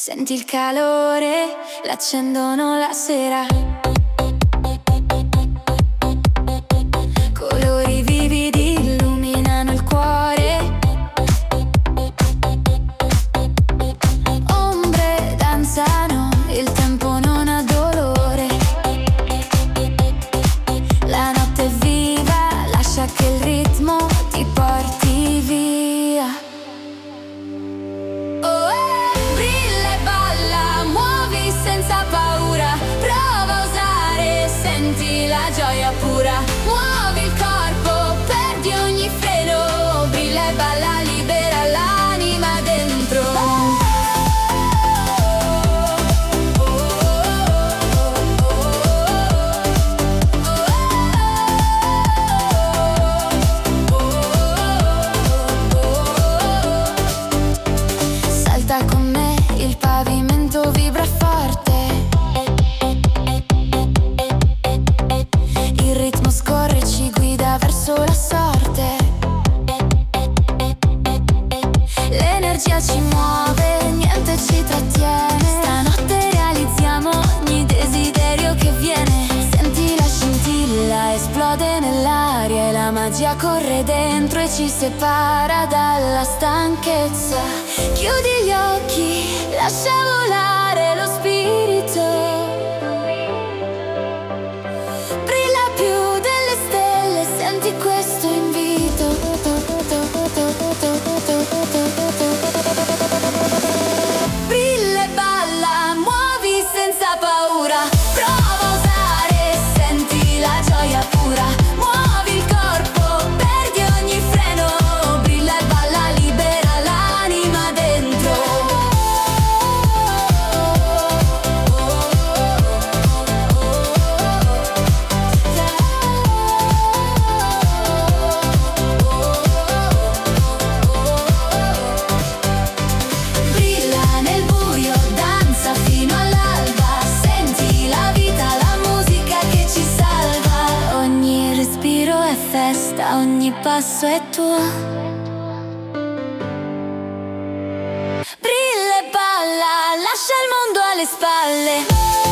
Senti il calore, l'accendono la sera. Colori vividi illuminano il cuore. Ombre danzano, il tempo non ha dolore. La notte è viva, lascia che il ritmo ti porti via. Brilla e balla, muovi senza paura. Prova a osare, senti la gioia pura. Muovi il corpo, perdi ogni freno. Brilla e balla, libera l'anima dentro. Salta con me, il pavimento vibra forte. Il ritmo scorre, ci guida verso la sorte. L'energia ci muove, niente ci trattiene. Stanotte realizziamo ogni desiderio che viene. Senti la scintilla, esplode nell'aria e la magia corre dentro e ci separa dalla stanchezza. Chiudi gli occhi, lascia volare lo spirito. Brilla più delle stelle, senti questo invito. Brilla e balla, muovi senza paura. Prova a osare, senti la gioia pura. Muovi il corpo, perdi ogni freno. Brilla e balla, libera l'anima dentro. Brilla nel buio, danza fino all'alba. Senti la vita, la musica che ci salva. Ogni respiro è festa, ogni passo è tuo. Brilla e balla, lascia il mondo alle spalle.